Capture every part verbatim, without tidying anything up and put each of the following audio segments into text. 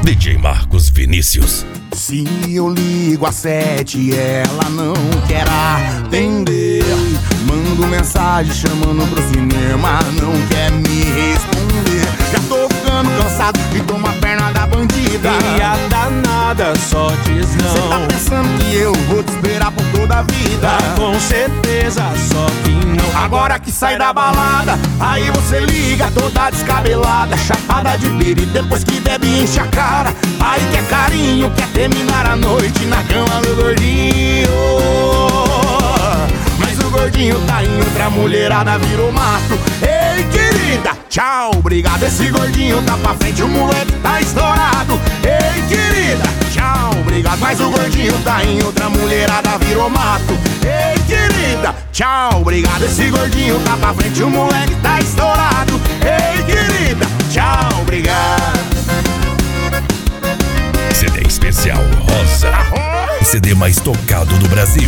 D J Marcos Vinícius. Se eu ligo às sete e ela não quer atender, mando mensagem chamando pro cinema, não quer me responder. Já tô ficando cansado e tô uma perna da bandida. E a danada só diz não. Cê tá pensando que eu vou te esperar por toda a vida? Ah, com certeza, só que não. Agora que sai da balada, aí você liga toda descabelada, chapada de piri, depois que bebe enche a cara. Aí quer carinho, quer terminar a noite na cama do gordinho. Mas o gordinho tá em outra, mulherada virou mato. Ei, querida, tchau, obrigado. Esse gordinho tá pra frente, o moleque tá estourado. Ei, querida, tchau, obrigado. Mas o gordinho tá em outra, mulherada virou mato. Ei, querida, tchau, obrigado. Esse gordinho tá pra frente, o moleque tá estourado. Ei, querida, tchau, obrigado. C D especial Rosa, o C D mais tocado do Brasil.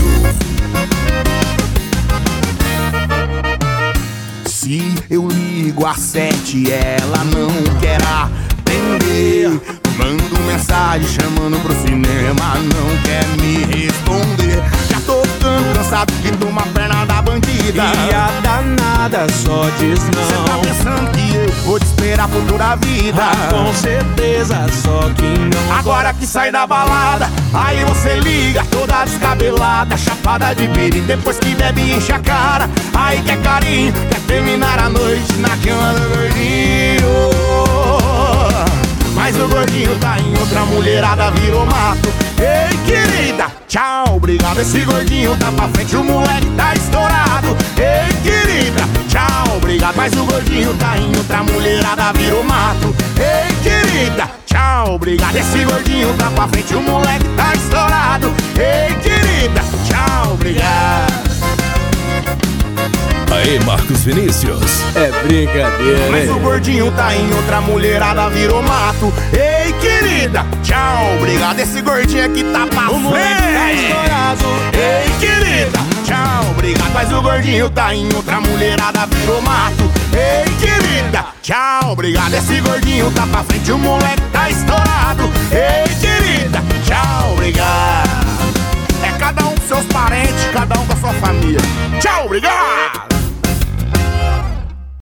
Se eu ligo às sete e ela não quer atender, mando mensagem chamando pro cinema, não quer me responder. Já tô ficando cansado e tô uma perna da bandida. E a danada só diz não. Cê tá pensando que eu vou te esperar por toda a vida? Ah, com certeza, só que não. Agora que sai da balada, aí você liga toda descabelada, chapada de piri, depois que bebe enche a cara. Aí quer carinho, quer terminar a noite na cama do gordinho. Mas o gordinho tá em outra, mulherada virou mato. Ei, querida, tchau, obrigado. Esse gordinho tá pra frente, o moleque tá estourado. Ei, querida, tchau, obrigado. Mas o gordinho tá em outra, mulherada virou mato. Ei, querida, tchau, obrigado. Esse gordinho tá pra frente, o moleque tá estourado. Ei, querida, tchau, obrigado. Aê, Marcos Vinícius. É brincadeira, Mas o gordinho tá em outra, mulherada virou mato. Ei, querida, tchau, obrigado. Esse gordinho aqui tá pra o moleque tá estourado. Ei, querida, tchau, obrigado. Mas o gordinho tá em outra, mulherada virou mato. Ei, querida, tchau, obrigado. Esse gordinho tá pra frente, o moleque tá estourado. Ei, querida, tchau, obrigado. É cada um com seus parentes, cada um com a sua família. Tchau, obrigado.